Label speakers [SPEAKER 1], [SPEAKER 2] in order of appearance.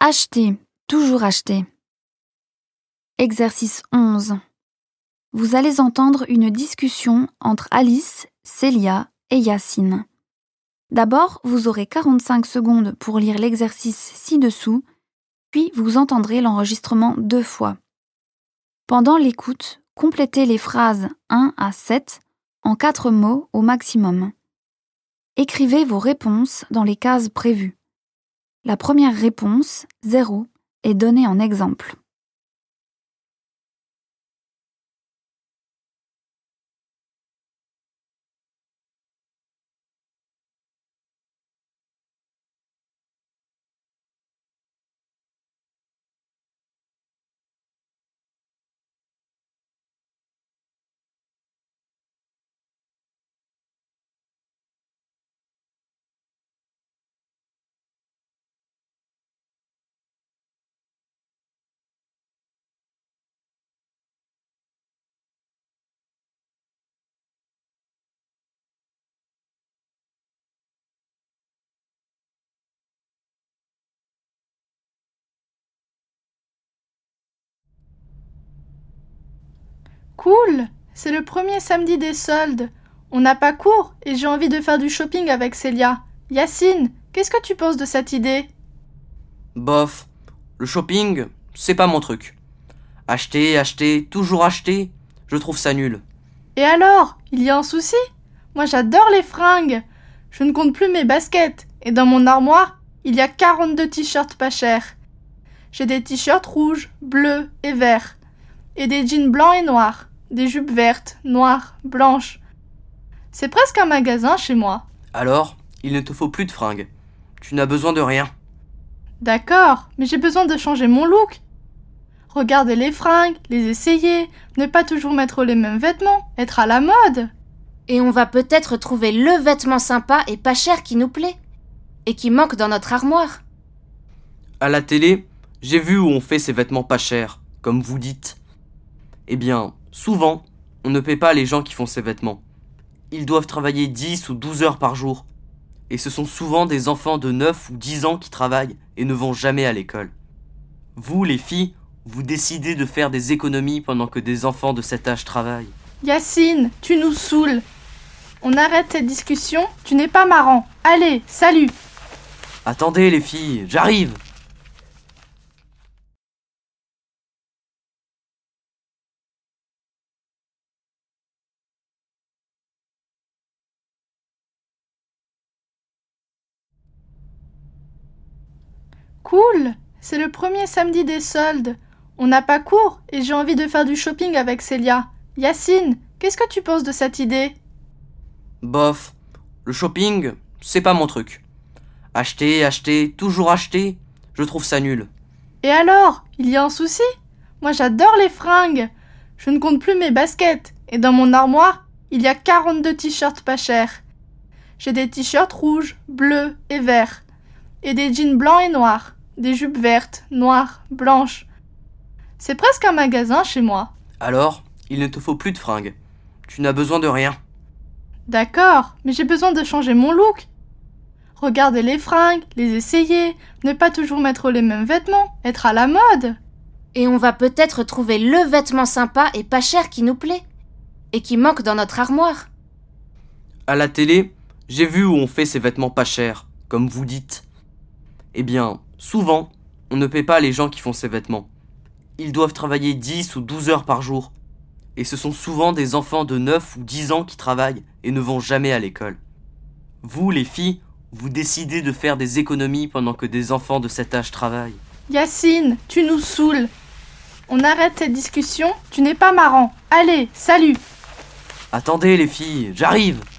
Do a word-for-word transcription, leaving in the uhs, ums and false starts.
[SPEAKER 1] Acheter, toujours acheter. Exercice onze. Vous allez entendre une discussion entre Alice, Célia et Yacine. D'abord, vous aurez quarante-cinq secondes pour lire l'exercice ci-dessous, puis vous entendrez l'enregistrement deux fois. Pendant l'écoute, complétez les phrases un à sept en quatre mots au maximum. Écrivez vos réponses dans les cases prévues. La première réponse, zéro, est donnée en exemple.
[SPEAKER 2] Cool! C'est le premier samedi des soldes. On n'a pas cours et j'ai envie de faire du shopping avec Célia. Yacine, qu'est-ce que tu penses de cette idée?
[SPEAKER 3] Bof, le shopping, c'est pas mon truc. Acheter, acheter, toujours acheter, je trouve ça nul.
[SPEAKER 2] Et alors, il y a un souci? Moi j'adore les fringues. Je ne compte plus mes baskets et dans mon armoire, il y a quarante-deux t-shirts pas chers. J'ai des t-shirts rouges, bleus et verts. Et des jeans blancs et noirs, des jupes vertes, noires, blanches. C'est presque un magasin chez moi.
[SPEAKER 3] Alors, il ne te faut plus de fringues. Tu n'as besoin de rien.
[SPEAKER 2] D'accord, mais j'ai besoin de changer mon look. Regarder les fringues, les essayer, ne pas toujours mettre les mêmes vêtements, être à la mode.
[SPEAKER 4] Et on va peut-être trouver le vêtement sympa et pas cher qui nous plaît, et qui manque dans notre armoire.
[SPEAKER 3] À la télé, j'ai vu où on fait ces vêtements pas chers, comme vous dites. Eh bien, souvent, on ne paie pas les gens qui font ces vêtements. Ils doivent travailler dix ou douze heures par jour. Et ce sont souvent des enfants de neuf ou dix ans qui travaillent et ne vont jamais à l'école. Vous, les filles, vous décidez de faire des économies pendant que des enfants de cet âge travaillent.
[SPEAKER 2] Yacine, tu nous saoules. On arrête cette discussion, tu n'es pas marrant. Allez, salut!
[SPEAKER 3] Attendez, les filles, j'arrive!
[SPEAKER 2] Cool! C'est le premier samedi des soldes. On n'a pas cours et j'ai envie de faire du shopping avec Célia. Yacine, qu'est-ce que tu penses de cette idée?
[SPEAKER 3] Bof, le shopping, c'est pas mon truc. Acheter, acheter, toujours acheter, je trouve ça nul.
[SPEAKER 2] Et alors, il y a un souci? Moi j'adore les fringues. Je ne compte plus mes baskets et dans mon armoire, il y a quarante-deux t-shirts pas chers. J'ai des t-shirts rouges, bleus et verts. Et des jeans blancs et noirs, des jupes vertes, noires, blanches. C'est presque un magasin chez moi.
[SPEAKER 3] Alors, il ne te faut plus de fringues. Tu n'as besoin de rien.
[SPEAKER 2] D'accord, mais j'ai besoin de changer mon look. Regarder les fringues, les essayer, ne pas toujours mettre les mêmes vêtements, être à la mode.
[SPEAKER 4] Et on va peut-être trouver le vêtement sympa et pas cher qui nous plaît, et qui manque dans notre armoire.
[SPEAKER 3] À la télé, j'ai vu où on fait ces vêtements pas chers, comme vous dites. Eh bien, souvent, on ne paie pas les gens qui font ces vêtements. Ils doivent travailler dix ou douze heures par jour. Et ce sont souvent des enfants de neuf ou dix ans qui travaillent et ne vont jamais à l'école. Vous, les filles, vous décidez de faire des économies pendant que des enfants de cet âge travaillent.
[SPEAKER 2] Yacine, tu nous saoules. On arrête cette discussion, tu n'es pas marrant. Allez, salut!
[SPEAKER 3] Attendez, les filles, j'arrive!